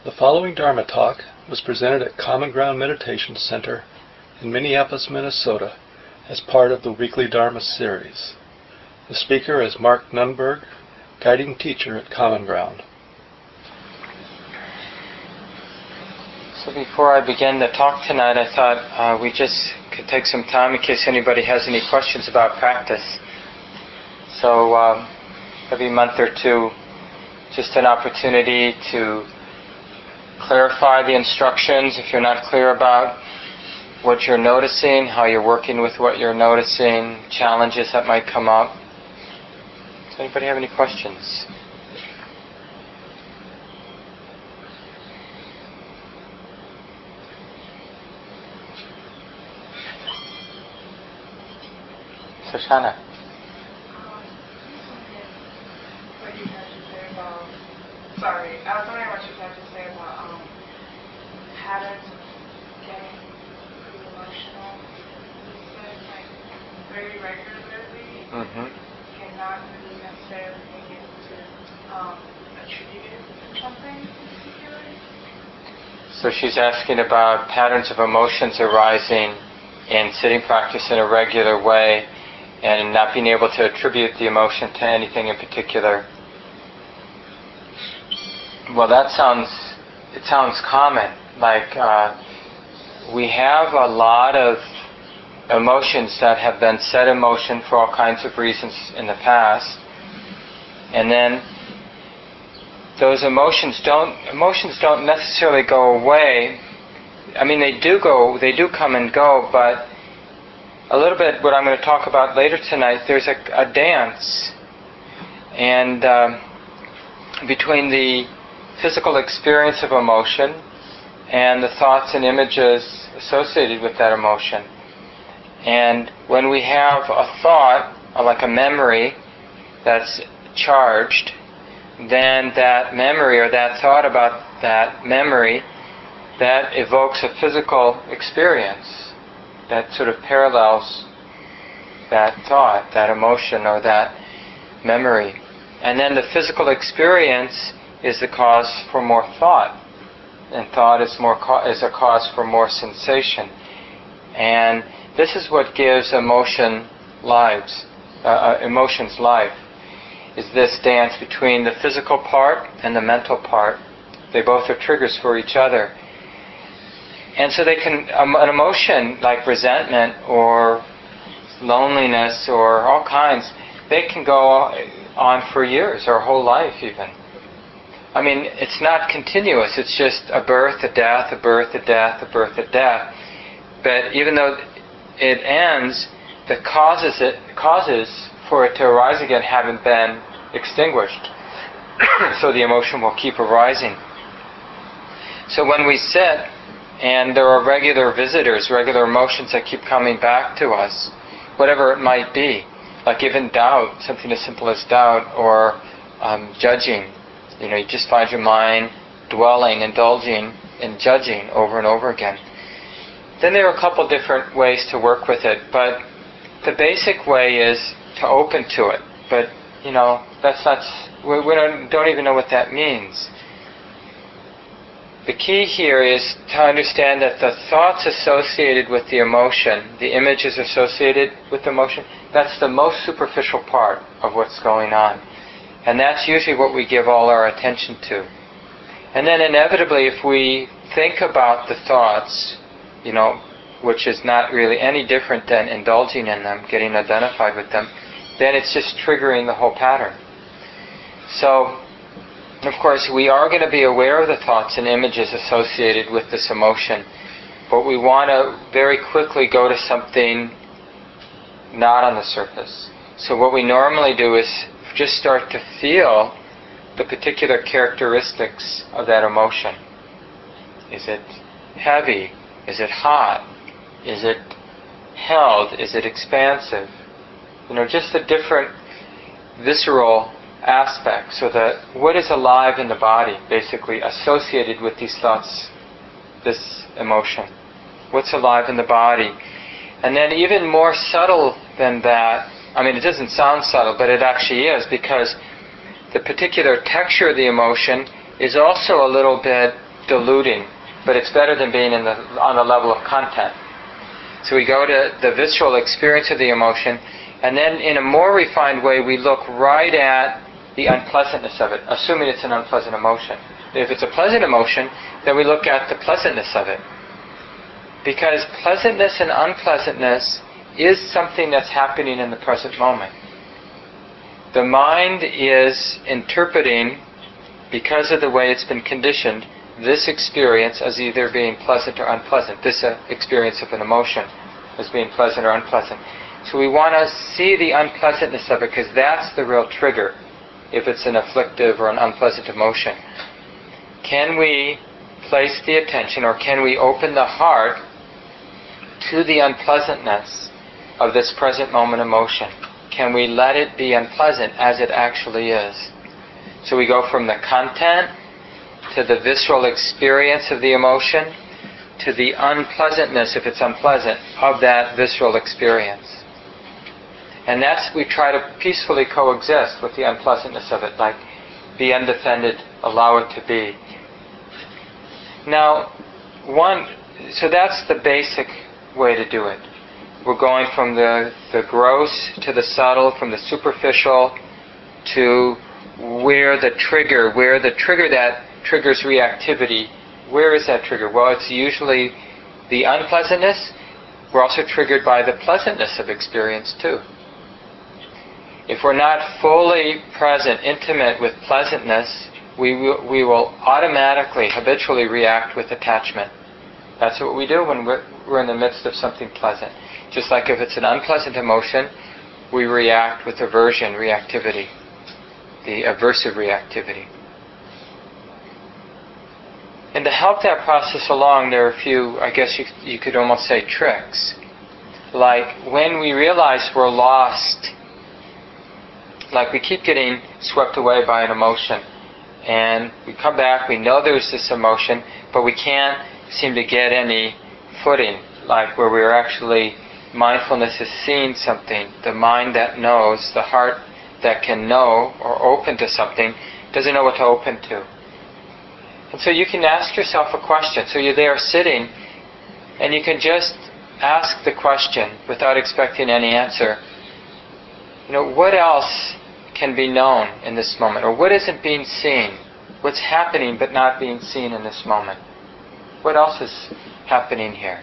The following Dharma talk was presented at Common Ground Meditation Center in Minneapolis, Minnesota, as part of the weekly Dharma series. The speaker is Mark Nunberg, guiding teacher at Common Ground. So before I begin the talk tonight, I thought we just could take some time in case anybody has any questions about practice. So every month or two, just an opportunity to clarify the instructions if you're not clear about what you're noticing, how you're working with what you're noticing, challenges that might come up. Does anybody have any questions? Shoshana. Sorry, I was wondering what you had to say about patterns of getting pretty emotional. You said, like, very regularly, and not really necessarily being able to attribute it to something particular. So she's asking about patterns of emotions arising in sitting practice in a regular way and not being able to attribute the emotion to anything in particular. Well, it sounds common. Like we have a lot of emotions that have been set in motion for all kinds of reasons in the past, and then those emotions don't necessarily go away. I mean, they do come and go, but a little bit what I'm going to talk about later tonight, there's a dance, and between the physical experience of emotion and the thoughts and images associated with that emotion. And when we have a thought, like a memory that's charged, then that memory or that thought about that memory, that evokes a physical experience that sort of parallels that thought, that emotion or that memory. And then the physical experience is the cause for more thought, and thought is a cause for more sensation. And this is what gives emotions life, is this dance between the physical part and the mental part. They both are triggers for each other. And so they can, an emotion like resentment or loneliness or all kinds, they can go on for years or a whole life even. I mean, it's not continuous. It's just a birth, a death, a birth, a death, a birth, a death. But even though it ends, the causes for it to arise again haven't been extinguished. So the emotion will keep arising. So when we sit and there are regular visitors, regular emotions that keep coming back to us, whatever it might be, like even doubt, something as simple as doubt, or judging. You know, you just find your mind dwelling, indulging in judging over and over again. Then there are a couple different ways to work with it, but the basic way is to open to it. But, you know, that's not, we don't even know what that means. The key here is to understand that the thoughts associated with the emotion, the images associated with the emotion, that's the most superficial part of what's going on. And that's usually what we give all our attention to. And then inevitably, if we think about the thoughts, you know, which is not really any different than indulging in them, getting identified with them, then it's just triggering the whole pattern. So, of course, we are going to be aware of the thoughts and images associated with this emotion, but we want to very quickly go to something not on the surface. So what we normally do is just start to feel the particular characteristics of that emotion. Is it heavy? Is it hot? Is it held? Is it expansive? You know, just the different visceral aspects. So that what is alive in the body, basically associated with these thoughts, this emotion. What's alive in the body? And then even more subtle than that, I mean, it doesn't sound subtle, but it actually is, because the particular texture of the emotion is also a little bit diluting, but it's better than being on the level of content. So we go to the visceral experience of the emotion, and then in a more refined way we look right at the unpleasantness of it, assuming it's an unpleasant emotion. If it's a pleasant emotion, then we look at the pleasantness of it. Because pleasantness and unpleasantness is something that's happening in the present moment. The mind is interpreting, because of the way it's been conditioned, this experience as either being pleasant or unpleasant. This experience of an emotion as being pleasant or unpleasant. So we want to see the unpleasantness of it, because that's the real trigger if it's an afflictive or an unpleasant emotion. Can we place the attention, or can we open the heart to the unpleasantness of this present moment emotion? Can we let it be unpleasant as it actually is? So we go from the content to the visceral experience of the emotion to the unpleasantness, if it's unpleasant, of that visceral experience. And that's, we try to peacefully coexist with the unpleasantness of it, like be undefended, allow it to be. Now, so that's the basic way to do it. We're going from the gross to the subtle, from the superficial to where the trigger that triggers reactivity, where is that trigger? Well, it's usually the unpleasantness. We're also triggered by the pleasantness of experience too. If we're not fully present, intimate with pleasantness, we will automatically, habitually react with attachment. That's what we do when we're in the midst of something pleasant. Just like if it's an unpleasant emotion, we react with aversion, reactivity, the aversive reactivity. And to help that process along, there are a few, I guess you could almost say, tricks. Like when we realize we're lost, like we keep getting swept away by an emotion, and we come back, we know there's this emotion, but we can't seem to get any footing, like where we're actually, mindfulness is seeing something, the mind that knows, the heart that can know or open to something, doesn't know what to open to. And so you can ask yourself a question. So you're there sitting, and you can just ask the question without expecting any answer. What else can be known in this moment? Or what isn't being seen? What's happening but not being seen in this moment? What else is happening here?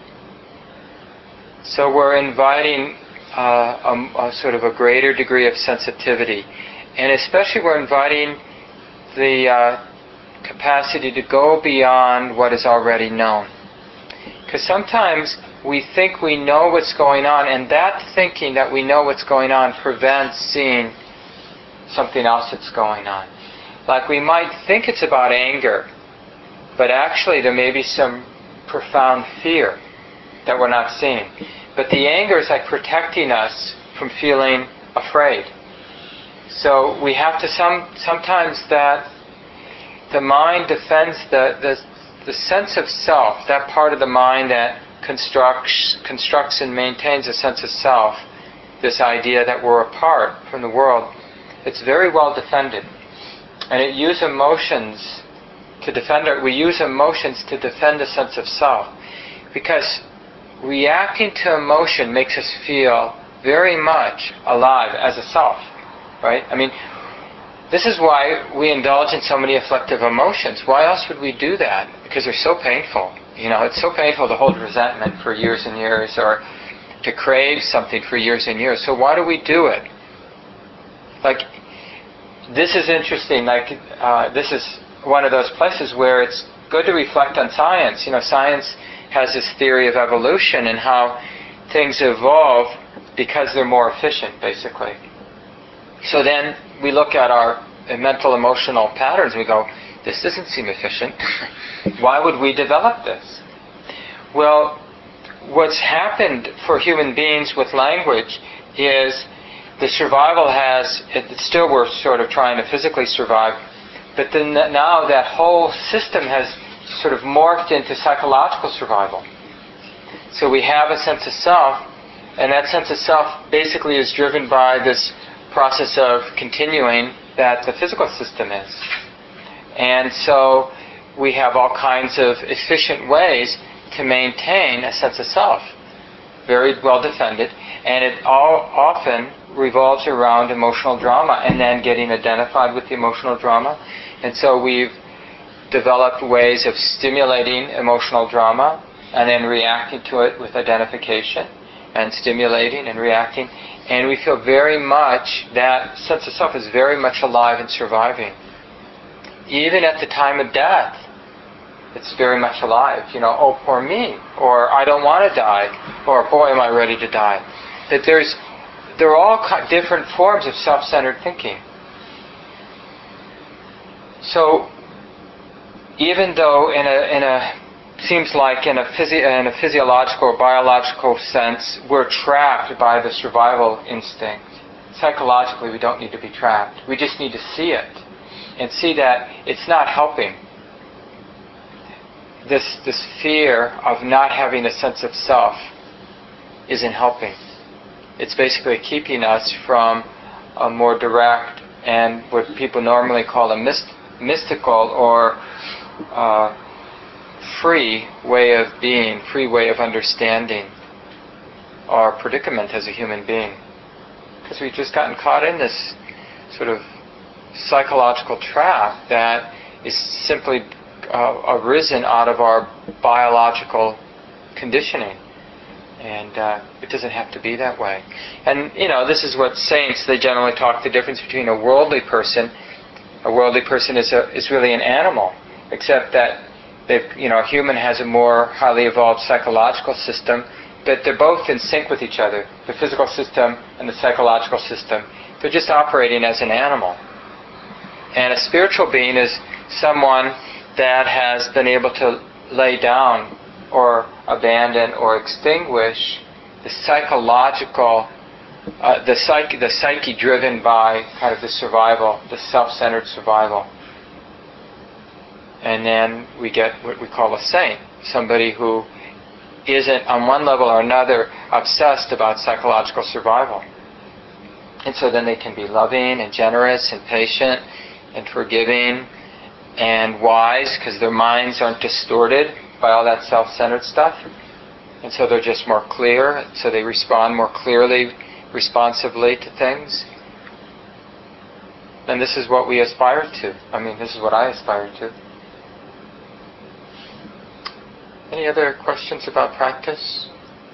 So we're inviting a sort of a greater degree of sensitivity. And especially we're inviting the capacity to go beyond what is already known. Because sometimes we think we know what's going on, and that thinking that we know what's going on prevents seeing something else that's going on. Like we might think it's about anger, but actually there may be some profound fear that we're not seeing. But the anger is like protecting us from feeling afraid. So we have to sometimes that the mind defends the sense of self, that part of the mind that constructs and maintains a sense of self, this idea that we're apart from the world. It's very well defended. And it uses emotions to defend it. We use emotions to defend a sense of self. Because reacting to emotion makes us feel very much alive as a self. Right? I mean, this is why we indulge in so many afflictive emotions. Why else would we do that? Because they're so painful. It's so painful to hold resentment for years and years, or to crave something for years and years. So why do we do it? Like, this is interesting. Like, this is one of those places where it's good to reflect on science. Science has this theory of evolution and how things evolve because they're more efficient, basically. So then we look at our mental emotional patterns and we go, this doesn't seem efficient. Why would we develop this? Well, what's happened for human beings with language is the survival still we're sort of trying to physically survive, but then now that whole system has sort of morphed into psychological survival. So we have a sense of self, and that sense of self basically is driven by this process of continuing that the physical system is. And so we have all kinds of efficient ways to maintain a sense of self, very well defended, and it all often revolves around emotional drama and then getting identified with the emotional drama. And so we've developed ways of stimulating emotional drama and then reacting to it with identification, and stimulating and reacting. And we feel very much that sense of self is very much alive and surviving. Even at the time of death, it's very much alive. You know, oh, poor me, or I don't want to die, or boy, am I ready to die. That there are all different forms of self-centered thinking. So, even though seems like in a physiological or biological sense, we're trapped by the survival instinct. Psychologically, we don't need to be trapped. We just need to see it and see that it's not helping. This fear of not having a sense of self isn't helping. It's basically keeping us from a more direct and what people normally call a mystical or free way of being, free way of understanding our predicament as a human being. Because we've just gotten caught in this sort of psychological trap that is simply arisen out of our biological conditioning. And it doesn't have to be that way. And, you know, this is what saints, they generally talk the difference between a worldly person. A worldly person is really an animal, except that a human has a more highly evolved psychological system, but they're both in sync with each other. The physical system and the psychological system, they're just operating as an animal. And a spiritual being is someone that has been able to lay down or abandon or extinguish the psychological, the psyche driven by kind of the survival, the self-centered survival. And then we get what we call a saint, somebody who isn't on one level or another obsessed about psychological survival. And so then they can be loving and generous and patient and forgiving and wise, because their minds aren't distorted by all that self-centered stuff. And so they're just more clear, so they respond more clearly, responsively to things. And this is what we aspire to. I mean, this is what I aspire to. Any other questions about practice?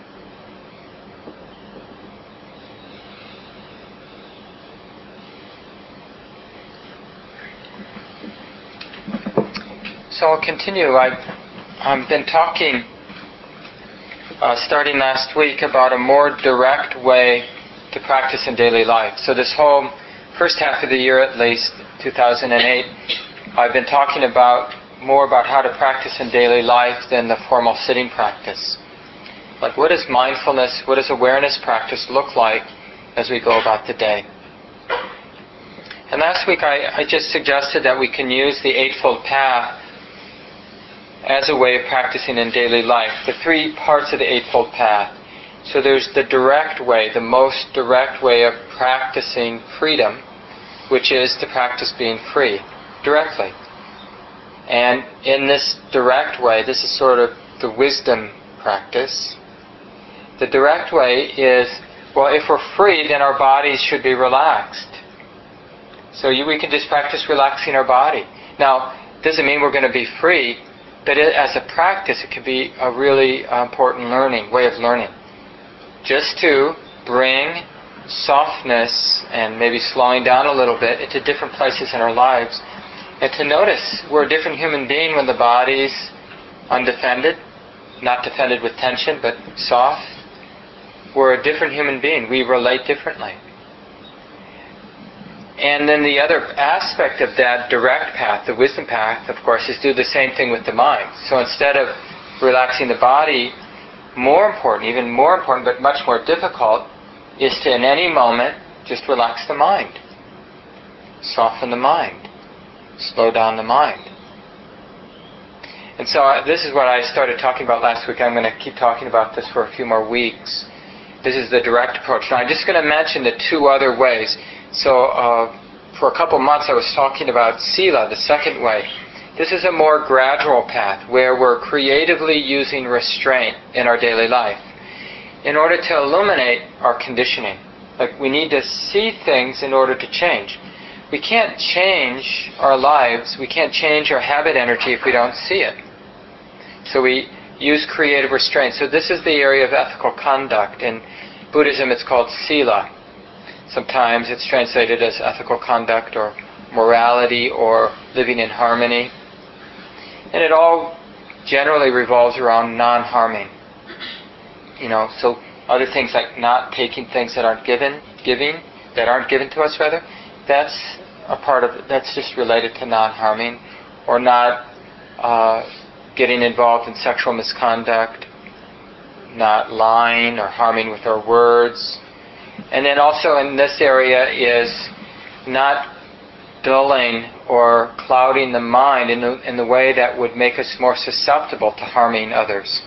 So I'll continue. I've been talking, starting last week, about a more direct way to practice in daily life. So this whole first half of the year, at least, 2008, I've been talking more about how to practice in daily life than the formal sitting practice. Like, what does mindfulness, what does awareness practice look like as we go about the day? And last week I just suggested that we can use the Eightfold Path as a way of practicing in daily life. The three parts of the Eightfold Path. So there's the direct way, the most direct way of practicing freedom, which is to practice being free, directly. And in this direct way, this is sort of the wisdom practice. The direct way is, well, if we're free, then our bodies should be relaxed. So we can just practice relaxing our body. Now, it doesn't mean we're going to be free, but as a practice, it can be a really important way of learning. Just to bring softness and maybe slowing down a little bit into different places in our lives. And to notice we're a different human being when the body's undefended, not defended with tension, but soft. We're a different human being. We relate differently. And then the other aspect of that direct path, the wisdom path, of course, is do the same thing with the mind. So instead of relaxing the body, even more important, but much more difficult, is to, in any moment, just relax the mind. Soften the mind. Slow down the mind. And so this is what I started talking about last week. I'm going to keep talking about this for a few more weeks. This is the direct approach. Now I'm just going to mention the two other ways. So for a couple months I was talking about Sila, the second way. This is a more gradual path where we're creatively using restraint in our daily life in order to illuminate our conditioning. Like, we need to see things in order to change. We can't change our lives, we can't change our habit energy if we don't see it. So we use creative restraint. So this is the area of ethical conduct. In Buddhism it's called sila. Sometimes it's translated as ethical conduct or morality or living in harmony. And it all generally revolves around non-harming. So other things like not taking things that aren't given to us rather, that's a part of it. That's just related to non-harming, or not getting involved in sexual misconduct, not lying or harming with our words. And then also in this area is not dulling or clouding the mind in the way that would make us more susceptible to harming others.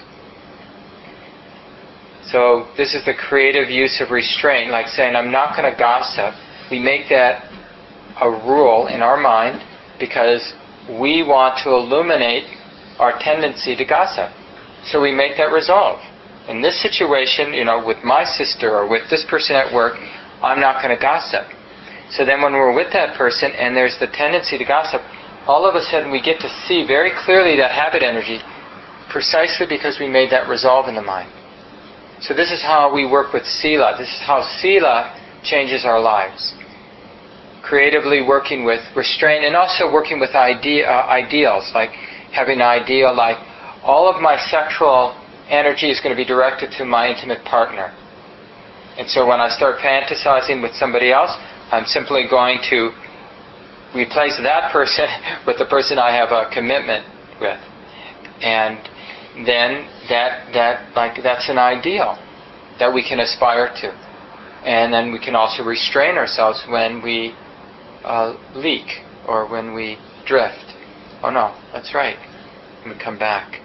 So this is the creative use of restraint, like saying, I'm not going to gossip. We make that a rule in our mind because we want to illuminate our tendency to gossip. So we make that resolve. In this situation, with my sister or with this person at work, I'm not going to gossip. So then when we're with that person and there's the tendency to gossip, all of a sudden we get to see very clearly that habit energy precisely because we made that resolve in the mind. So this is how we work with sila. This is how sila changes our lives. Creatively working with restraint and also working with ideals, like having an ideal like all of my sexual energy is going to be directed to my intimate partner. And so when I start fantasizing with somebody else, I'm simply going to replace that person with the person I have a commitment with. And then that's an ideal that we can aspire to. And then we can also restrain ourselves when we leak or when we drift. Oh no, that's right. And we come back.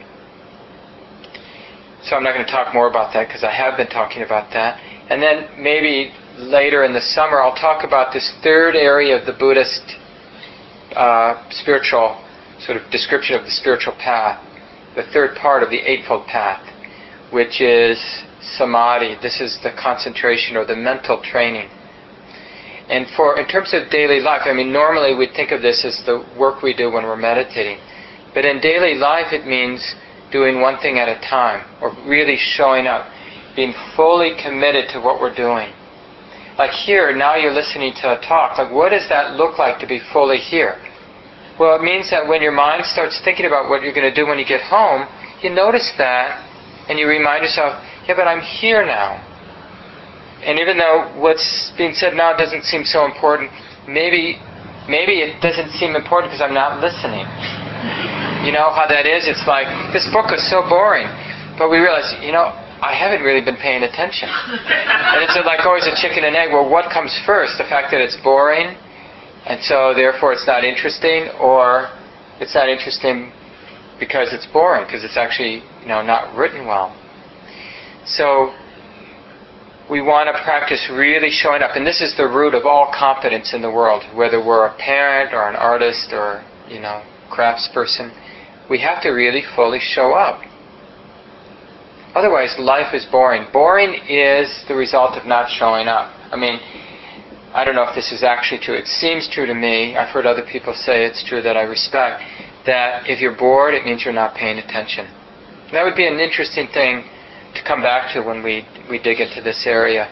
So I'm not going to talk more about that because I have been talking about that. And then maybe later in the summer I'll talk about this third area of the Buddhist spiritual sort of description of the spiritual path, the third part of the Eightfold Path, which is samadhi. This is the concentration or the mental training. And in terms of daily life, normally we think of this as the work we do when we're meditating. But in daily life it means doing one thing at a time, or really showing up, being fully committed to what we're doing. Like here, now you're listening to a talk. Like, what does that look like to be fully here? Well, it means that when your mind starts thinking about what you're going to do when you get home, you notice that, and you remind yourself, yeah, but I'm here now. And even though what's being said now doesn't seem so important, maybe it doesn't seem important because I'm not listening. You know how that is? It's like, this book is so boring. But we realize, I haven't really been paying attention. And it's like always a chicken and egg. Well, what comes first? The fact that it's boring, and so therefore it's not interesting, or it's not interesting because it's boring, because it's actually, not written well. So we want to practice really showing up. And this is the root of all competence in the world, whether we're a parent or an artist or, craftsperson. We have to really fully show up. Otherwise, life is boring. Boring is the result of not showing up. I don't know if this is actually true. It seems true to me. I've heard other people say it's true that I respect, that if you're bored, it means you're not paying attention. That would be an interesting thing to come back to when we dig into this area.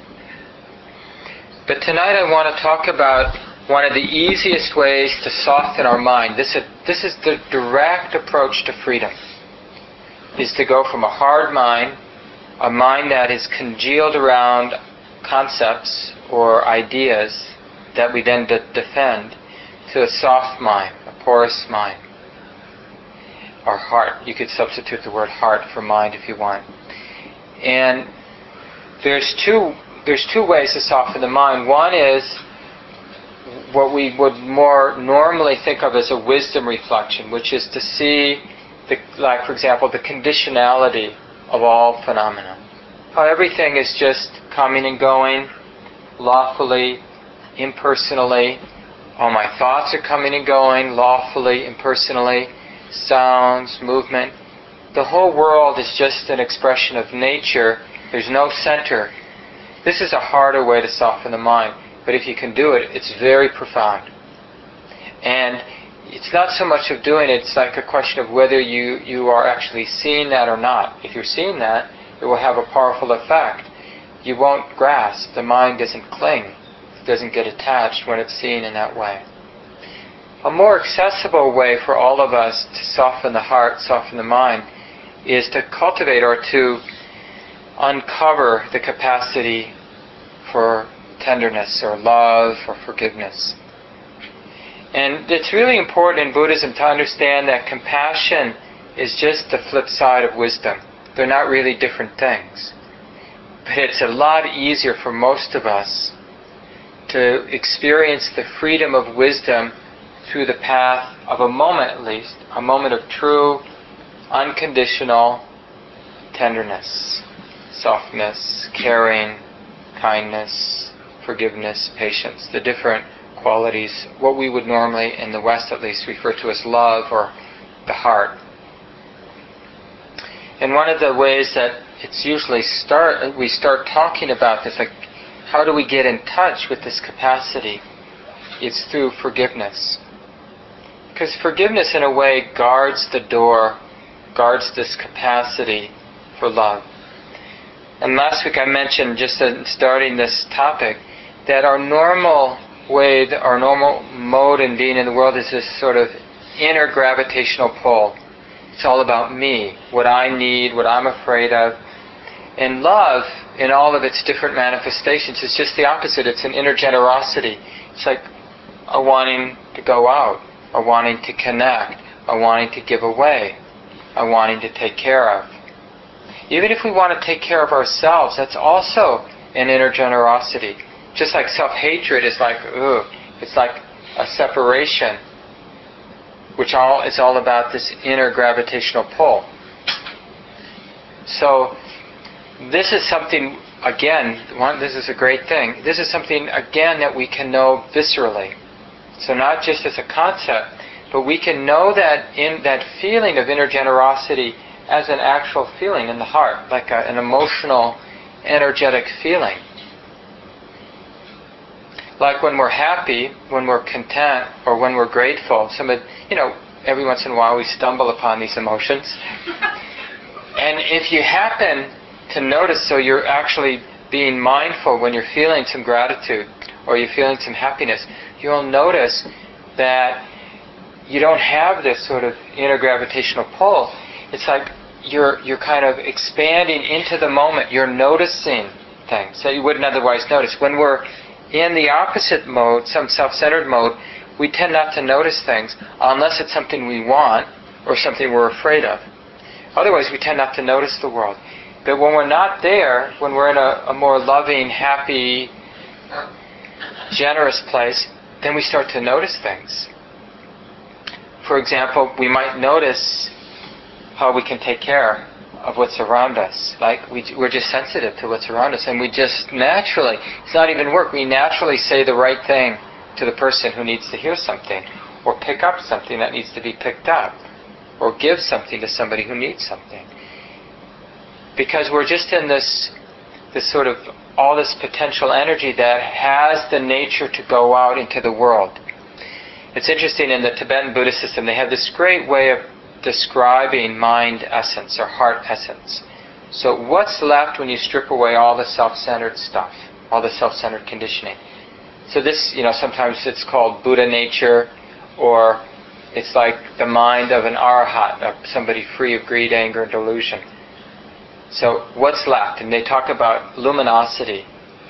But tonight I want to talk about one of the easiest ways to soften our mind. This is the direct approach to freedom, is to go from a hard mind, a mind that is congealed around concepts or ideas that we then defend, to a soft mind, a porous mind, or heart. You could substitute the word heart for mind if you want. And there's two ways to soften the mind. One is what we would more normally think of as a wisdom reflection, which is to see, for example, the conditionality of all phenomena. How everything is just coming and going, lawfully, impersonally, All my thoughts are coming and going lawfully, impersonally, sounds, movement. The whole world is just an expression of nature. There's no center. This is a harder way to soften the mind, but if you can do it, it's very profound. And it's not so much of doing it, it's like a question of whether you are actually seeing that or not. If you're seeing that, it will have a powerful effect. You won't grasp. The mind doesn't cling. It doesn't get attached when it's seen in that way. A more accessible way for all of us to soften the heart, soften the mind, is to cultivate or to uncover the capacity for tenderness or love or forgiveness. And it's really important in Buddhism to understand that compassion is just the flip side of wisdom. They're not really different things. But it's a lot easier for most of us to experience the freedom of wisdom through the path of a moment at least, a moment of true, unconditional tenderness, softness, caring, kindness, forgiveness, patience, the different qualities, what we would normally, in the West at least, refer to as love or the heart. And one of the ways that it's usually we start talking about this, like how do we get in touch with this capacity? It's through forgiveness. Because forgiveness in a way guards the door, guards this capacity for love. And last week I mentioned, just in starting this topic, that our normal way, our normal mode in being in the world is this sort of inner gravitational pull. It's all about me, what I need, what I'm afraid of. And love, in all of its different manifestations, is just the opposite. It's an inner generosity. It's like a wanting to go out, a wanting to connect, a wanting to give away, a wanting to take care of. Even if we want to take care of ourselves, that's also an inner generosity. Just like self-hatred is like, it's like a separation, which is all about this inner gravitational pull. So this is something, again, this is a great thing. This is something, again, that we can know viscerally. So not just as a concept, but we can know that in that feeling of inner generosity as an actual feeling in the heart, like an emotional, energetic feeling. Like when we're happy, when we're content, or when we're grateful. Every once in a while we stumble upon these emotions. And if you happen to notice, so you're actually being mindful when you're feeling some gratitude or you're feeling some happiness, you'll notice that you don't have this sort of inner gravitational pull. It's like you're kind of expanding into the moment. You're noticing things that you wouldn't otherwise notice. When we're in the opposite mode, some self-centered mode, we tend not to notice things unless it's something we want or something we're afraid of. Otherwise, we tend not to notice the world. But when we're not there, when we're in a more loving, happy, generous place, then we start to notice things. For example, we might notice how we can take care of what's around us. Like we're just sensitive to what's around us, and we just naturally, it's not even work, we naturally say the right thing to the person who needs to hear something, or pick up something that needs to be picked up, or give something to somebody who needs something. Because we're just in this sort of, all this potential energy that has the nature to go out into the world. It's interesting, in the Tibetan Buddhist system, they have this great way of describing mind essence or heart essence. So what's left when you strip away all the self-centered stuff, all the self-centered conditioning? So this, sometimes it's called Buddha nature, or it's like the mind of an arahat, of somebody free of greed, anger, and delusion. So what's left? And they talk about luminosity.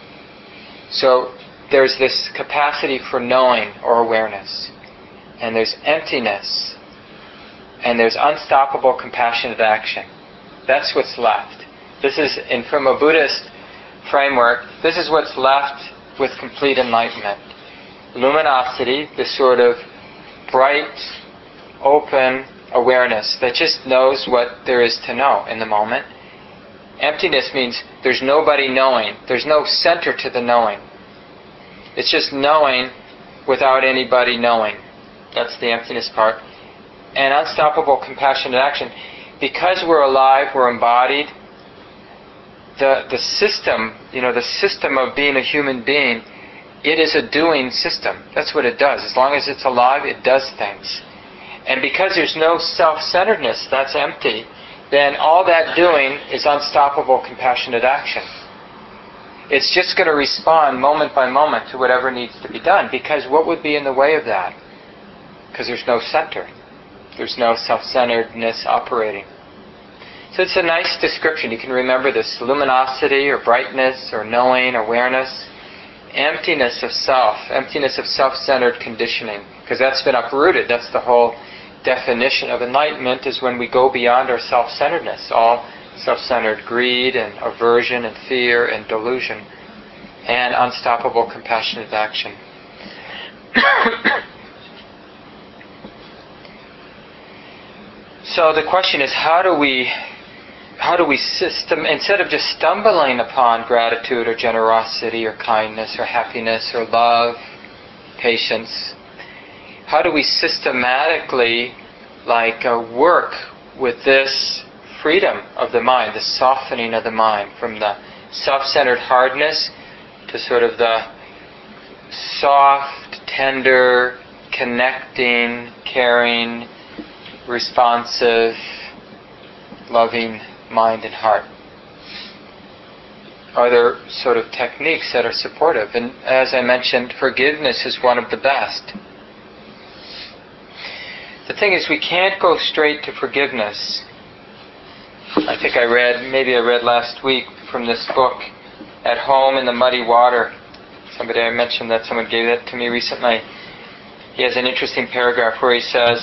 So there's this capacity for knowing or awareness. And there's emptiness. And there's unstoppable compassionate action. That's what's left. This is, and from a Buddhist framework, this is what's left with complete enlightenment. Luminosity, this sort of bright, open awareness that just knows what there is to know in the moment. Emptiness means there's nobody knowing. There's no center to the knowing. It's just knowing without anybody knowing. That's the emptiness part. And unstoppable compassionate action. Because we're alive, we're embodied, the system, the system of being a human being, it is a doing system. That's what it does. As long as it's alive, it does things. And because there's no self-centeredness, that's empty, then all that doing is unstoppable compassionate action. It's just going to respond moment by moment to whatever needs to be done, because what would be in the way of that? Because there's no center. There's no self-centeredness operating. So it's a nice description. You can remember this: luminosity or brightness or knowing, awareness, emptiness of self, emptiness of self-centered conditioning, because that's been uprooted. That's the whole definition of enlightenment, is when we go beyond our self-centeredness, all self-centered greed and aversion and fear and delusion, and unstoppable compassionate action. So the question is, how do we instead of just stumbling upon gratitude or generosity or kindness or happiness or love, patience, how do we systematically work with this freedom of the mind, the softening of the mind from the self-centered hardness to sort of the soft, tender, connecting, caring, responsive, loving mind and heart? Are there sort of techniques that are supportive? And as I mentioned, forgiveness is one of the best. The thing is, we can't go straight to forgiveness. I think I read last week from this book, At Home in the Muddy Water. I mentioned that someone gave that to me recently. He has an interesting paragraph where he says,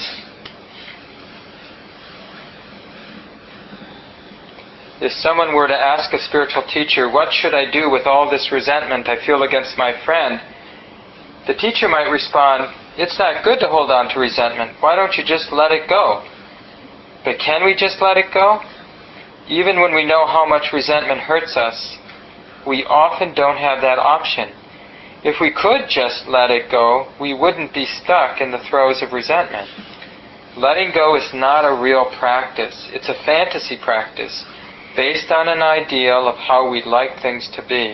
if someone were to ask a spiritual teacher, what should I do with all this resentment I feel against my friend? The teacher might respond, it's not good to hold on to resentment. Why don't you just let it go? But can we just let it go? Even when we know how much resentment hurts us, we often don't have that option. If we could just let it go, we wouldn't be stuck in the throes of resentment. Letting go is not a real practice. It's a fantasy practice, based on an ideal of how we'd like things to be.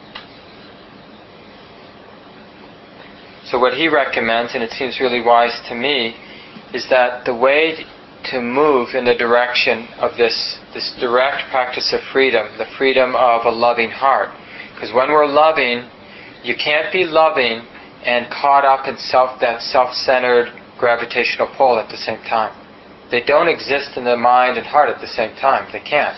So what he recommends, and it seems really wise to me, is that the way to move in the direction of this direct practice of freedom, the freedom of a loving heart. Because when we're loving, you can't be loving and caught up in that self-centered gravitational pull at the same time. They don't exist in the mind and heart at the same time. They can't.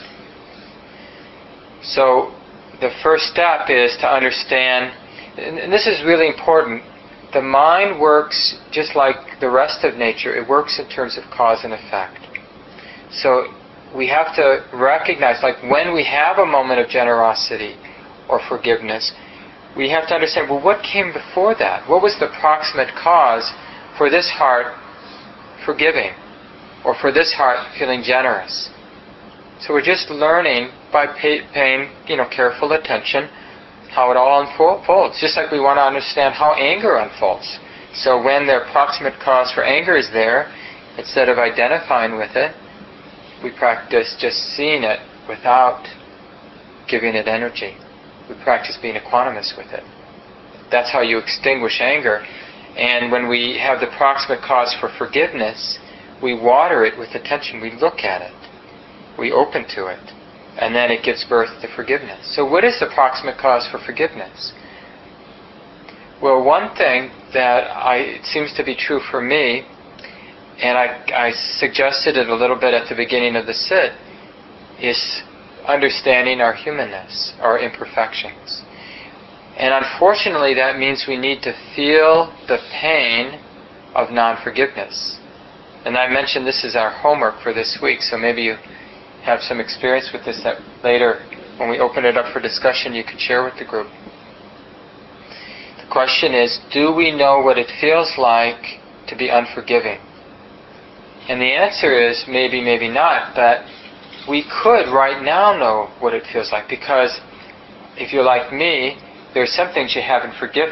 So the first step is to understand, and this is really important, the mind works just like the rest of nature. It works in terms of cause and effect. So we have to recognize, when we have a moment of generosity or forgiveness, we have to understand, what came before that? What was the proximate cause for this heart forgiving, or for this heart feeling generous? So we're just learning by paying careful attention how it all unfolds. Just like we want to understand how anger unfolds. So when the proximate cause for anger is there, instead of identifying with it, we practice just seeing it without giving it energy. We practice being equanimous with it. That's how you extinguish anger. And when we have the proximate cause for forgiveness, we water it with attention. We look at it. We open to it. And then it gives birth to forgiveness. So what is the proximate cause for forgiveness? Well, one thing that it seems to be true for me, and I suggested it a little bit at the beginning of the sit, is understanding our humanness, our imperfections. And unfortunately, that means we need to feel the pain of non-forgiveness. And I mentioned this is our homework for this week, so maybe you have some experience with this that later, when we open it up for discussion, you can share with the group. The question is, do we know what it feels like to be unforgiving? And the answer is maybe, maybe not, but we could right now know what it feels like, because if you're like me, there are some things you haven't forgiven.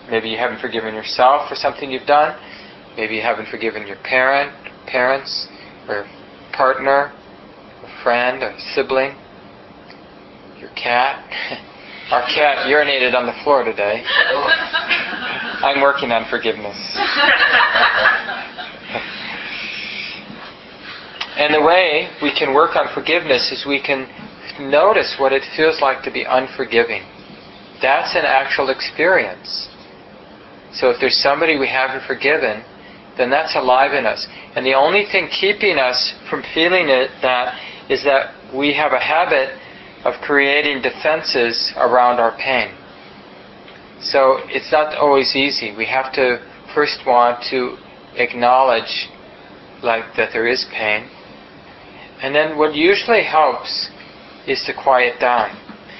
Maybe you haven't forgiven yourself for something you've done. Maybe you haven't forgiven your parents, or partner, a friend, a sibling, your cat. Our cat urinated on the floor today. I'm working on forgiveness. And the way we can work on forgiveness is we can notice what it feels like to be unforgiving. That's an actual experience. So if there's somebody we haven't forgiven, then that's alive in us. And the only thing keeping us from feeling that is that we have a habit of creating defenses around our pain. So it's not always easy. We have to first want to acknowledge that there is pain. And then what usually helps is to quiet down.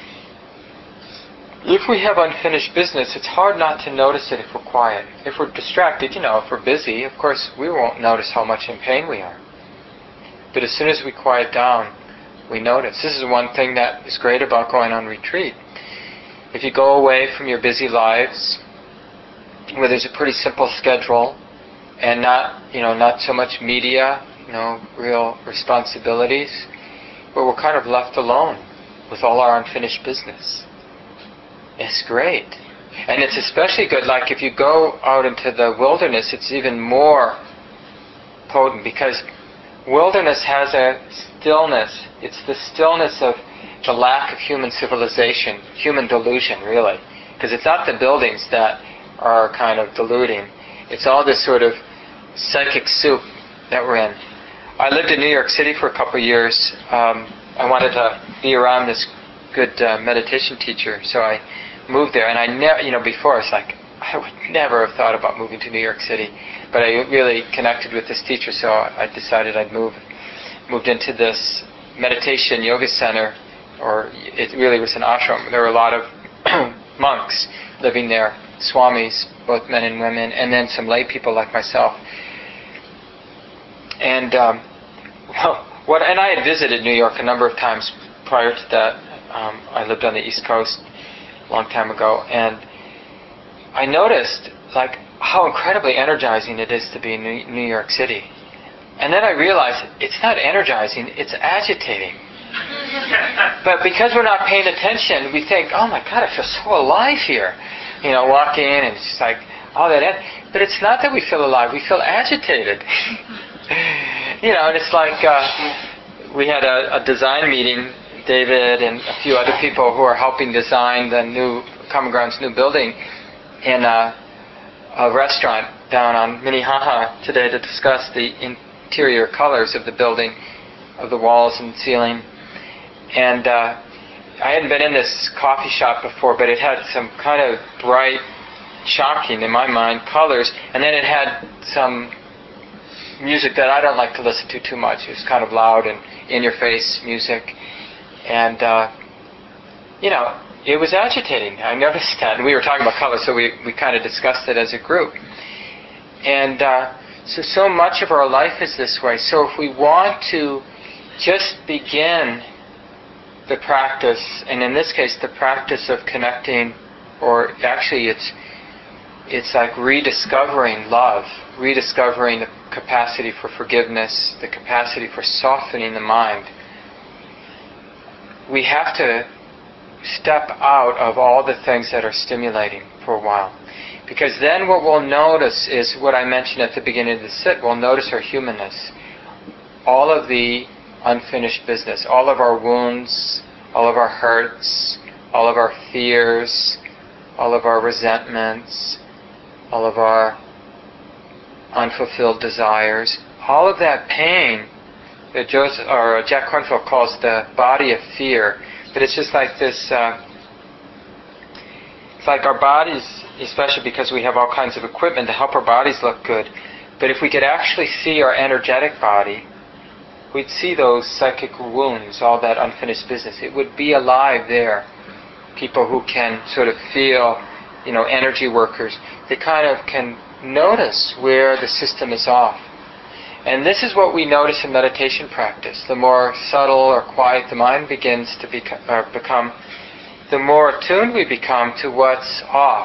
If we have unfinished business, it's hard not to notice it if we're quiet. If we're distracted, if we're busy, of course we won't notice how much in pain we are. But as soon as we quiet down, we notice. This is one thing that is great about going on retreat. If you go away from your busy lives, where there's a pretty simple schedule, and not so much media, real responsibilities, but we're kind of left alone with all our unfinished business. It's great. And it's especially good, like if you go out into the wilderness, it's even more potent, because wilderness has a stillness. It's the stillness of the lack of human civilization, human delusion, really. Because it's not the buildings that are kind of deluding. It's all this sort of psychic soup that we're in. I lived in New York City for a couple of years. I wanted to be around this good meditation teacher, so I moved there. And I never, before it's like, I would never have thought about moving to New York City. But I really connected with this teacher, so I decided I'd moved into this meditation yoga center, or it really was an ashram. There were a lot of monks living there, swamis, both men and women, and then some lay people like myself. And and I had visited New York a number of times prior to that. I lived on the East Coast a long time ago, and I noticed how incredibly energizing it is to be in New York City. And then I realized it's not energizing, it's agitating. But because we're not paying attention, we think, oh my God, I feel so alive here. Walk in and it's just like, all that. But it's not that we feel alive, we feel agitated. And it's like we had a design meeting, David and a few other people who are helping design the new Common Ground's new building, in a restaurant down on Minnehaha today to discuss the interior colors of the building, of the walls and ceiling. And I hadn't been in this coffee shop before, but it had some kind of bright, shocking, in my mind, colors. And then it had some music that I don't like to listen to too much. It was kind of loud and in-your-face music. And, it was agitating. I noticed that. And we were talking about color, so we kind of discussed it as a group. And so much of our life is this way. So if we want to just begin the practice, and in this case the practice of connecting, or actually it's like rediscovering love, rediscovering the capacity for forgiveness, the capacity for softening the mind, we have to step out of all the things that are stimulating for a while. Because then what we'll notice is what I mentioned at the beginning of the sit. We'll notice our humanness. All of the unfinished business, all of our wounds, all of our hurts, all of our fears, all of our resentments, all of our unfulfilled desires, all of that pain that Jack Kornfield calls the body of fear. But it's just like this, it's like our bodies, especially because we have all kinds of equipment to help our bodies look good. But if we could actually see our energetic body, we'd see those psychic wounds, all that unfinished business. It would be alive there. People who can sort of feel, energy workers, they kind of can notice where the system is off. And this is what we notice in meditation practice. The more subtle or quiet the mind begins to become, the more attuned we become to what's off.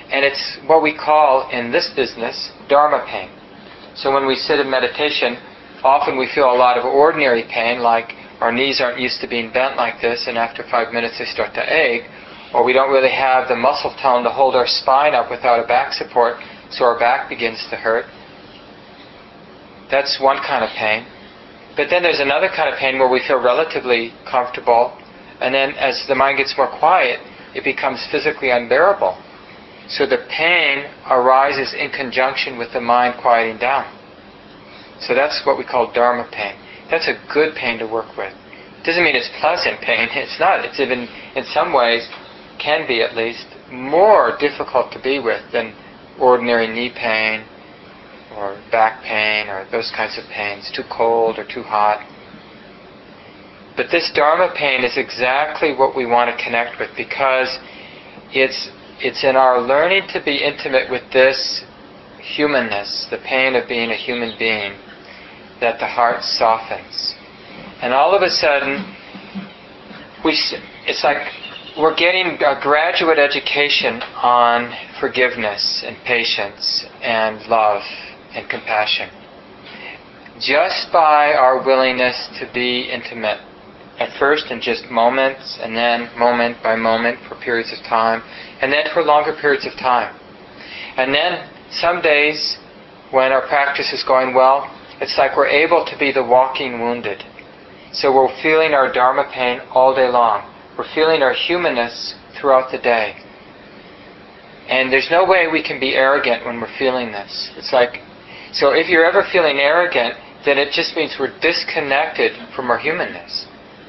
And it's what we call, in this business, dharma pain. So when we sit in meditation, often we feel a lot of ordinary pain, like our knees aren't used to being bent like this, and after 5 minutes they start to ache, or we don't really have the muscle tone to hold our spine up without a back support, so our back begins to hurt. That's one kind of pain. But then there's another kind of pain where we feel relatively comfortable, and then as the mind gets more quiet, it becomes physically unbearable. So the pain arises in conjunction with the mind quieting down. So that's what we call dharma pain. That's a good pain to work with. It doesn't mean it's pleasant pain. It's not. It's even, in some ways, can be at least, more difficult to be with than ordinary knee pain or back pain or those kinds of pains, too cold or too hot. But this dharma pain is exactly what we want to connect with, because it's in our learning to be intimate with this humanness, the pain of being a human being, that the heart softens. And all of a sudden, it's like we're getting a graduate education on forgiveness and patience and love and compassion, just by our willingness to be intimate, at first in just moments, and then moment by moment for periods of time, and then for longer periods of time. And then some days when our practice is going well, it's like we're able to be the walking wounded. So we're feeling our dharma pain all day long. We're feeling our humanness throughout the day. And there's no way we can be arrogant when we're feeling this. It's like, so if you're ever feeling arrogant, then it just means we're disconnected from our humanness.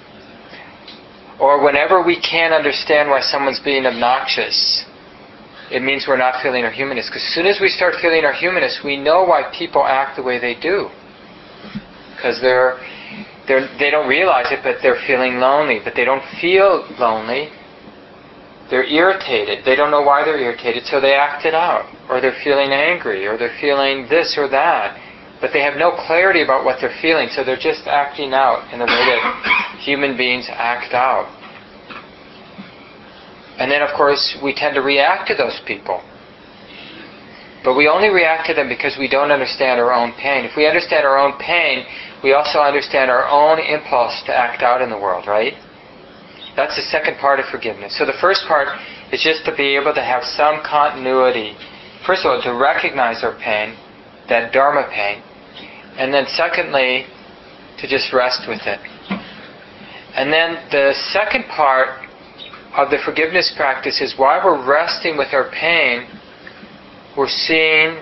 Or whenever we can't understand why someone's being obnoxious, it means we're not feeling our humanness. Because as soon as we start feeling our humanness, we know why people act the way they do. Because they don't realize it, but they're feeling lonely. But they don't feel lonely. They're irritated. They don't know why they're irritated, so they act it out. Or they're feeling angry, or they're feeling this or that. But they have no clarity about what they're feeling, so they're just acting out in the way that human beings act out. And then, of course, we tend to react to those people. But we only react to them because we don't understand our own pain. If we understand our own pain, we also understand our own impulse to act out in the world, right? That's the second part of forgiveness. So the first part is just to be able to have some continuity. First of all, to recognize our pain, that dharma pain. And then secondly, to just rest with it. And then the second part of the forgiveness practice is while we're resting with our pain, we're seeing,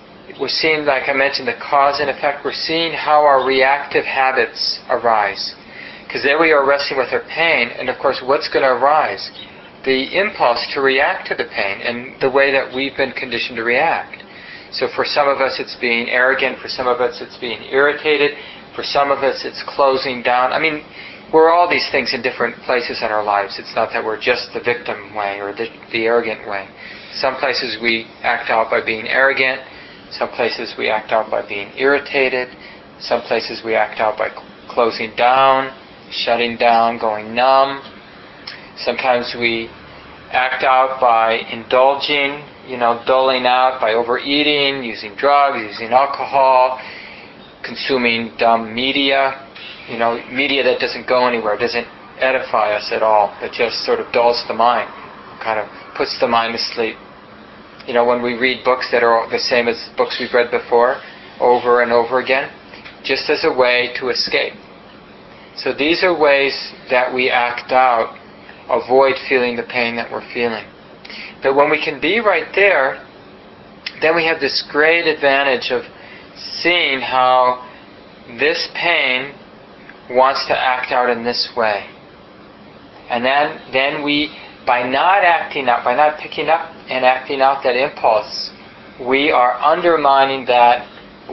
like I mentioned, the cause and effect. We're seeing how our reactive habits arise. Because there we are resting with our pain, and of course what's going to arise? The impulse to react to the pain and the way that we've been conditioned to react. So for some of us it's being arrogant, for some of us it's being irritated, for some of us it's closing down. I mean, we're all these things in different places in our lives. It's not that we're just the victim way or the arrogant way. Some places we act out by being arrogant. Some places we act out by being irritated. Some places we act out by closing down, shutting down, going numb. Sometimes we act out by indulging, dulling out by overeating, using drugs, using alcohol, consuming dumb media, media that doesn't go anywhere, doesn't edify us at all, but just sort of dulls the mind, kind of puts the mind to sleep. When we read books that are the same as books we've read before, over and over again, just as a way to escape. So these are ways that we act out, avoid feeling the pain that we're feeling. But when we can be right there, then we have this great advantage of seeing how this pain wants to act out in this way. And then we, by not acting out, by not picking up and acting out that impulse, we are undermining that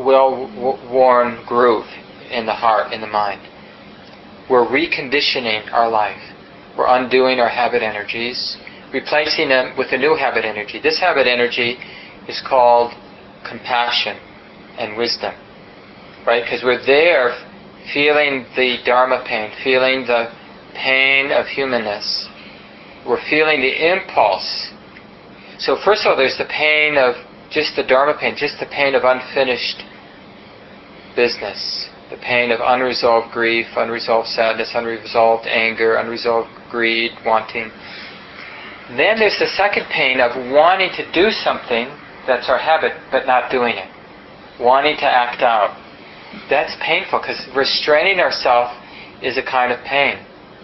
well-worn groove in the heart, in the mind. We're reconditioning our life. We're undoing our habit energies, replacing them with a new habit energy. This habit energy is called compassion and wisdom, right? Because we're there feeling the dharma pain, feeling the pain of humanness. We're feeling the impulse So first of all, there's the pain of just the Dharma pain, just the pain of unfinished business, the pain of unresolved grief, unresolved sadness, unresolved anger, unresolved greed, wanting. Then there's the second pain of wanting to do something that's our habit, but not doing it. Wanting to act out. That's painful because restraining ourselves is a kind of pain.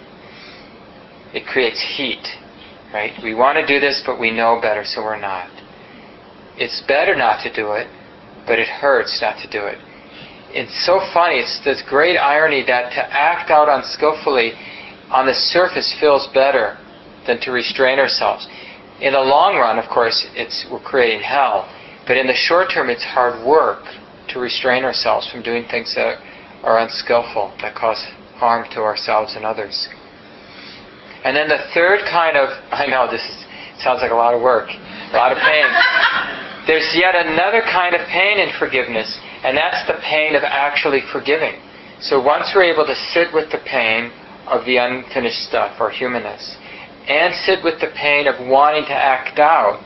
It creates heat, right? We want to do this, but we know better, so we're not. It's better not to do it, but it hurts not to do it. It's so funny. It's this great irony that to act out unskillfully on the surface feels better than to restrain ourselves. In the long run, of course, we're creating hell. But in the short term, it's hard work to restrain ourselves from doing things that are unskillful, that cause harm to ourselves and others. And then the third kind of, I know this sounds like a lot of work, a lot of pain. There's yet another kind of pain in forgiveness, and that's the pain of actually forgiving. So once we're able to sit with the pain of the unfinished stuff, or humanness, and sit with the pain of wanting to act out,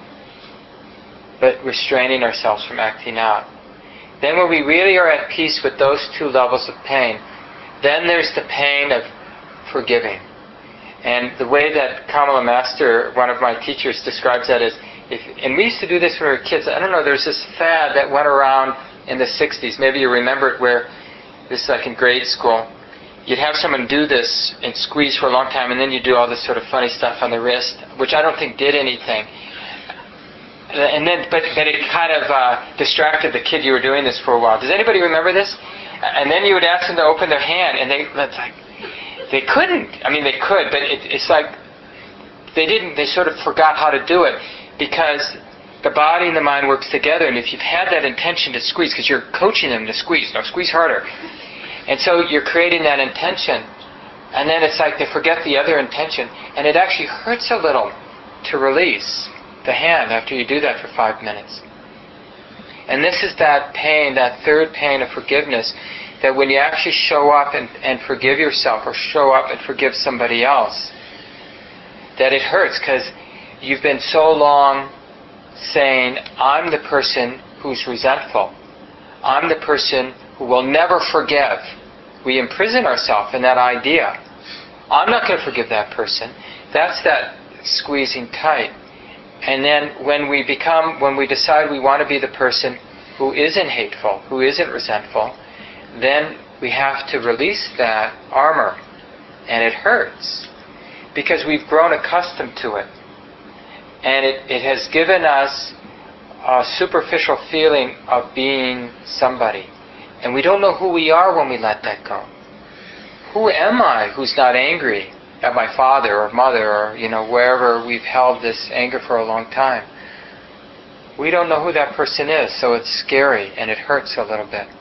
but restraining ourselves from acting out, then when we really are at peace with those two levels of pain, then there's the pain of forgiving. And the way that Kamala Master, one of my teachers, describes that is, and we used to do this when we were kids. I don't know, there's this fad that went around in the 60s. Maybe you remember it, where this is like in grade school. You'd have someone do this and squeeze for a long time, and then you do all this sort of funny stuff on the wrist, which I don't think did anything. And then, but it kind of distracted the kid you were doing this for a while. Does anybody remember this? And then you would ask them to open their hand, and they couldn't. I mean, they could, but it's like they didn't. They sort of forgot how to do it, because the body and the mind works together. And if you've had that intention to squeeze, because you're coaching them to squeeze, no, squeeze harder. And so you're creating that intention, and then it's like they forget the other intention, and it actually hurts a little to release the hand after you do that for 5 minutes. And this is that pain, that third pain of forgiveness, that when you actually show up and forgive yourself, or show up and forgive somebody else, that it hurts, because you've been so long saying, I'm the person who's resentful. I'm the person who will never forgive. We imprison ourselves in that idea. I'm not going to forgive that person. That's that squeezing tight. And then when we decide we want to be the person who isn't hateful, who isn't resentful, then we have to release that armor. And it hurts, because we've grown accustomed to it. And it has given us a superficial feeling of being somebody. And we don't know who we are when we let that go. Who am I who's not angry at my father or mother, or wherever we've held this anger for a long time? We don't know who that person is, so it's scary and it hurts a little bit.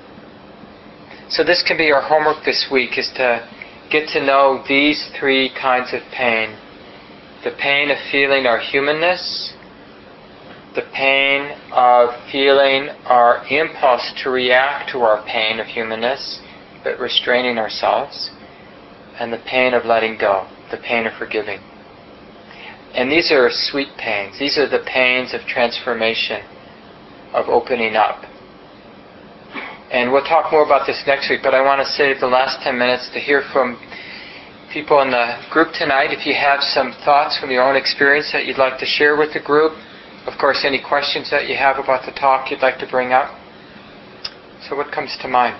So this can be our homework this week, is to get to know these three kinds of pain. The pain of feeling our humanness, the pain of feeling our impulse to react to our pain of humanness, but restraining ourselves, and the pain of letting go, the pain of forgiving. And these are sweet pains. These are the pains of transformation, of opening up. And we'll talk more about this next week, but I want to save the last 10 minutes to hear from people in the group tonight. If you have some thoughts from your own experience that you'd like to share with the group, of course, any questions that you have about the talk you'd like to bring up. So what comes to mind?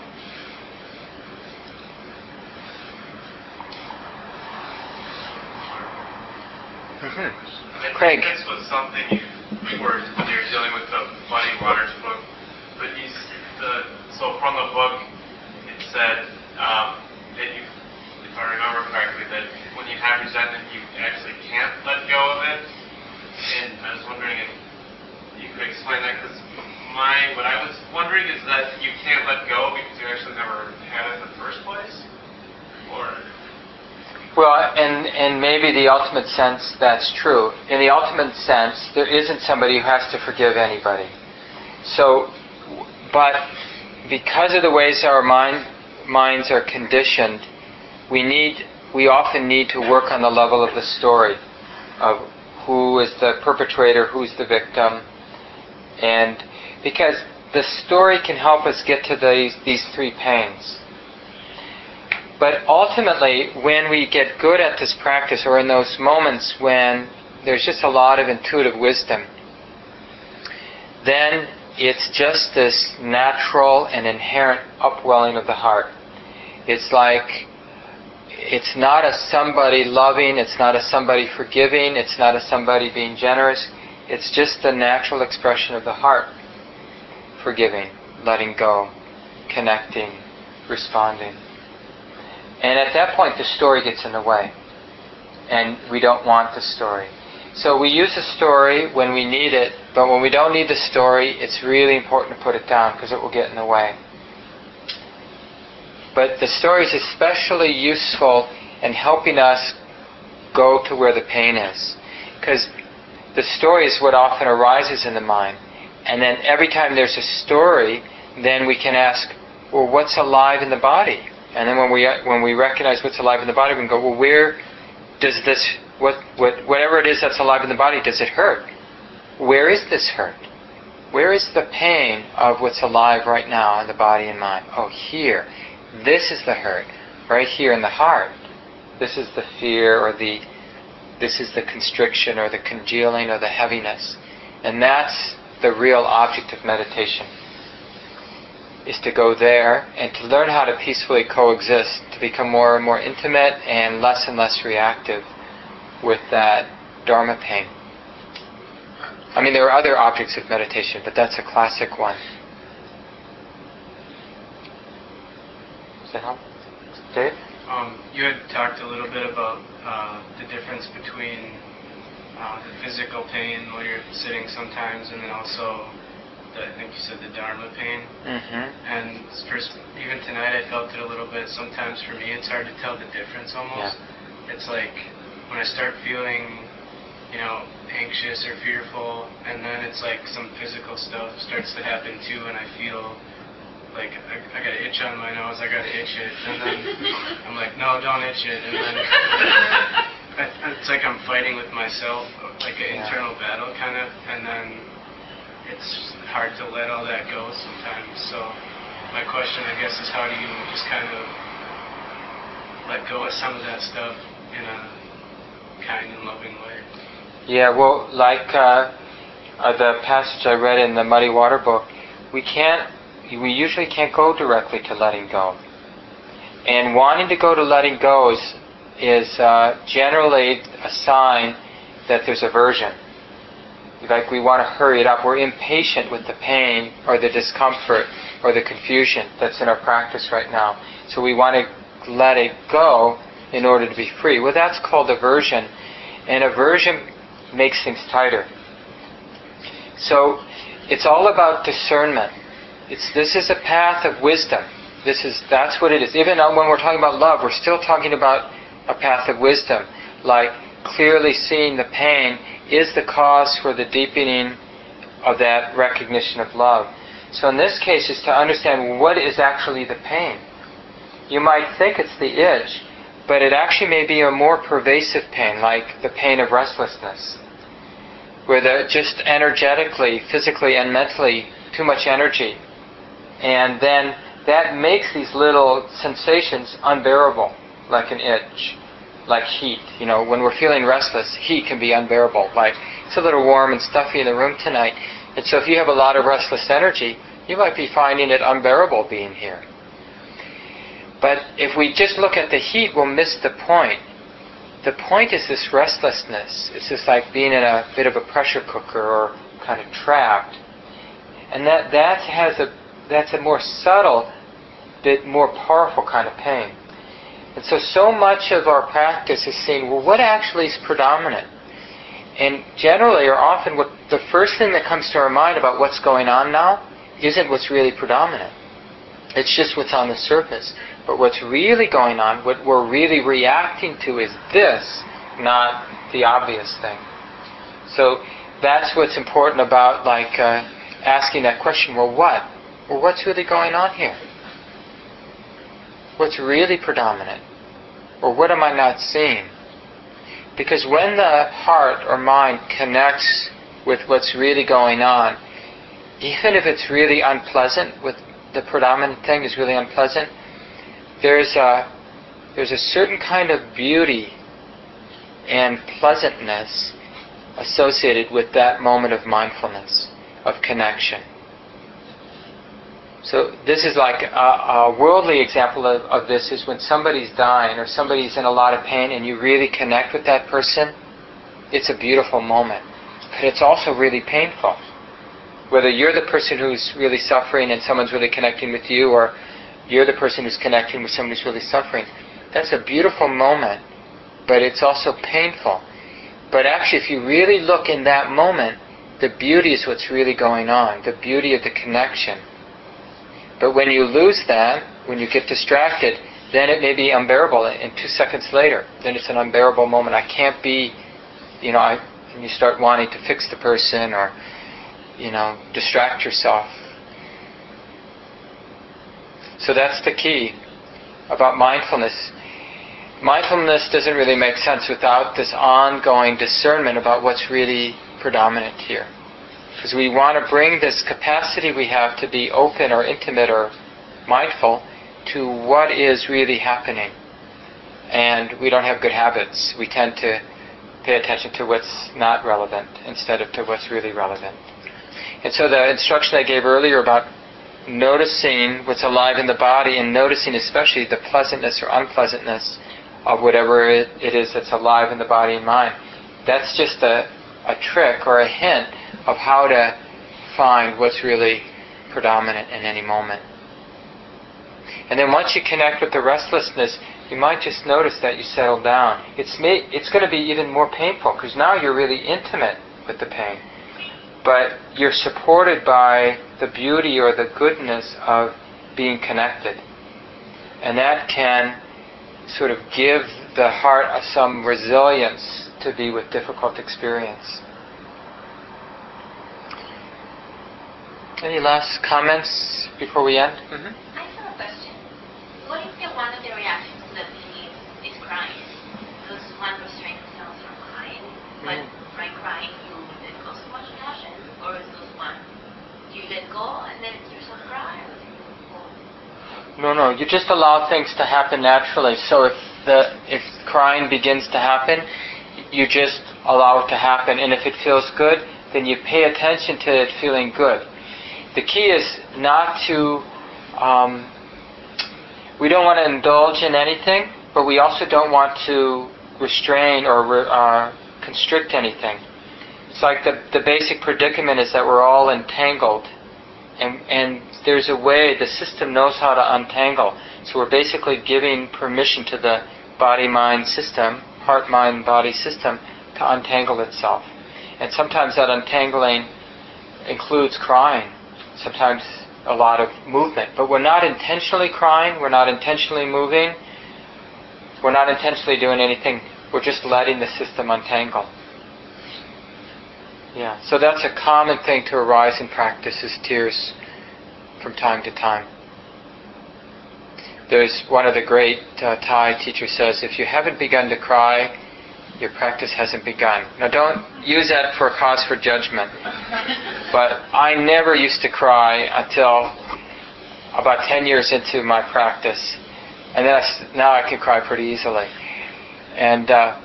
Craig. This was something you were dealing with the Muddy Waters book, but so from the book it said that you, if I remember correctly, that when you have resentment you actually can't let go of it. And I was wondering if you could explain that, because what I was wondering is that you can't let go because you actually never had it in the first place? Or... Well, in maybe the ultimate sense, that's true. In the ultimate sense, there isn't somebody who has to forgive anybody. So, but because of the ways our minds are conditioned, we often need to work on the level of the story, of who is the perpetrator, who's the victim, and because the story can help us get to these three pains. But ultimately, when we get good at this practice, or in those moments when there's just a lot of intuitive wisdom, then it's just this natural and inherent upwelling of the heart. It's like, it's not a somebody loving, it's not a somebody forgiving, it's not a somebody being generous. It's just the natural expression of the heart. Forgiving, letting go, connecting, responding. And at that point, the story gets in the way. And we don't want the story. So we use the story when we need it, but when we don't need the story, it's really important to put it down because it will get in the way. But the story is especially useful in helping us go to where the pain is. Because the story is what often arises in the mind. And then every time there's a story, then we can ask, well, what's alive in the body? And then when we recognize what's alive in the body, we can go, well, where does this, whatever it is that's alive in the body, does it hurt? Where is this hurt? Where is the pain of what's alive right now in the body and mind? Oh, here. This is the hurt. Right here in the heart. This is the fear, or this is the constriction, or the congealing, or the heaviness. And that's the real object of meditation, is to go there and to learn how to peacefully coexist, to become more and more intimate and less reactive with that Dharma pain. I mean, there are other objects of meditation, but that's a classic one. Does that help? Dave? You had talked a little bit about the difference between the physical pain while you're sitting sometimes, and then also I think you said the Dharma pain. Mm-hmm. And even tonight I felt it a little bit. Sometimes for me it's hard to tell the difference almost. Yeah. It's like when I start feeling, anxious or fearful, and then it's like some physical stuff starts to happen too, and I feel like I got an itch on my nose, I got to itch it, and then I'm like, no, don't itch it, and then it's like I'm fighting with myself, like an internal battle kind of, and then it's hard to let all that go sometimes. So my question, I guess, is how do you just kind of let go of some of that stuff in a kind and loving way? Yeah, well, like the passage I read in the Muddy Water book, we usually can't go directly to letting go. And wanting to go to letting go is generally a sign that there's aversion. Like we want to hurry it up. We're impatient with the pain or the discomfort or the confusion that's in our practice right now. So we want to let it go in order to be free. Well, that's called aversion. And aversion makes things tighter. So it's all about discernment. This is a path of wisdom. That's what it is. Even when we're talking about love, we're still talking about a path of wisdom. Like clearly seeing the pain is the cause for the deepening of that recognition of love. So in this case, is to understand what is actually the pain. You might think it's the itch, but it actually may be a more pervasive pain, like the pain of restlessness, where just energetically, physically and mentally, too much energy. And then that makes these little sensations unbearable, like an itch, like heat. When we're feeling restless, heat can be unbearable. Like, it's a little warm and stuffy in the room tonight. And so if you have a lot of restless energy, you might be finding it unbearable being here. But if we just look at the heat, we'll miss the point. The point is this restlessness. It's just like being in a bit of a pressure cooker or kind of trapped. And that's a more subtle, bit more powerful kind of pain. And so much of our practice is seeing, well, what actually is predominant? And generally, or often, the first thing that comes to our mind about what's going on now isn't what's really predominant. It's just what's on the surface. But what's really going on, what we're really reacting to is this, not the obvious thing. So that's what's important about asking that question, well, what? Well, what's really going on here? What's really predominant? Or what am I not seeing? Because when the heart or mind connects with what's really going on, even if it's really unpleasant, with the predominant thing is really unpleasant, there's a certain kind of beauty and pleasantness associated with that moment of mindfulness, of connection. So this is like a worldly example of this is when somebody's dying or somebody's in a lot of pain and you really connect with that person. It's a beautiful moment, but it's also really painful. Whether you're the person who's really suffering and someone's really connecting with you, or you're the person who's connecting with someone who's really suffering, that's a beautiful moment, but it's also painful. But actually, if you really look in that moment, the beauty is what's really going on, the beauty of the connection. But when you lose that, when you get distracted, then it may be unbearable. And 2 seconds later, then it's an unbearable moment. I can't be, and you start wanting to fix the person or, distract yourself. So that's the key about mindfulness. Mindfulness doesn't really make sense without this ongoing discernment about what's really predominant here. Because we want to bring this capacity we have to be open or intimate or mindful to what is really happening. And we don't have good habits. We tend to pay attention to what's not relevant instead of to what's really relevant. And so the instruction I gave earlier about noticing what's alive in the body and noticing especially the pleasantness or unpleasantness of whatever it is that's alive in the body and mind, that's just a trick or a hint of how to find what's really predominant in any moment. And then once you connect with the restlessness, you might just notice that you settle down. It's going to be even more painful because now you're really intimate with the pain. But you're supported by the beauty or the goodness of being connected. And that can sort of give the heart some resilience to be with difficult experience. Any last comments before we end? Mm-hmm. I have a question. What if one of the reactions to the pain is crying? Does one restrain themselves from crying? But by crying, you let go so much passion? Or is this one, you let go and then yourself cry? No. You just allow things to happen naturally. So if crying begins to happen, you just allow it to happen. And if it feels good, then you pay attention to it feeling good. The key is not to, we don't want to indulge in anything, but we also don't want to restrain or constrict anything. It's like the basic predicament is that we're all entangled. And there's a way, the system knows how to untangle. So we're basically giving permission to the body-mind system, heart-mind-body system, to untangle itself. And sometimes that untangling includes crying. Sometimes a lot of movement. But we're not intentionally crying, we're not intentionally moving, we're not intentionally doing anything. We're just letting the system untangle. Yeah, so that's a common thing to arise in practice, is tears from time to time. There's one of the great Thai teachers says, if you haven't begun to cry, your practice hasn't begun. Now don't use that for a cause for judgment. But I never used to cry until about 10 years into my practice. And then now I can cry pretty easily. And that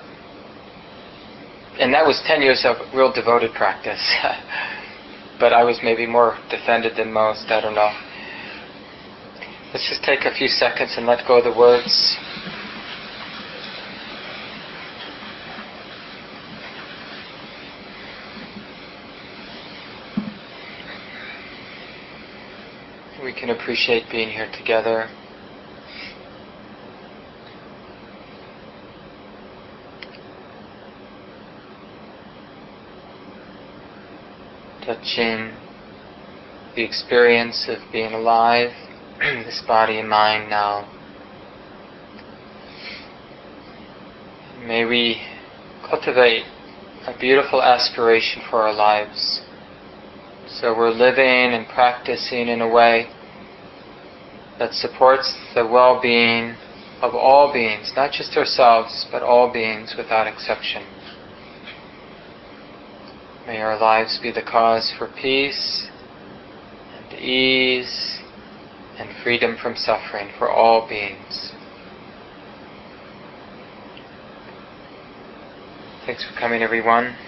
was 10 years of real devoted practice. But I was maybe more defended than most, I don't know. Let's just take a few seconds and let go of the words. We can appreciate being here together. Touching the experience of being alive, this body and mind now. May we cultivate a beautiful aspiration for our lives. So we're living and practicing in a way that supports the well-being of all beings, not just ourselves, but all beings without exception. May our lives be the cause for peace and ease and freedom from suffering for all beings. Thanks for coming, everyone.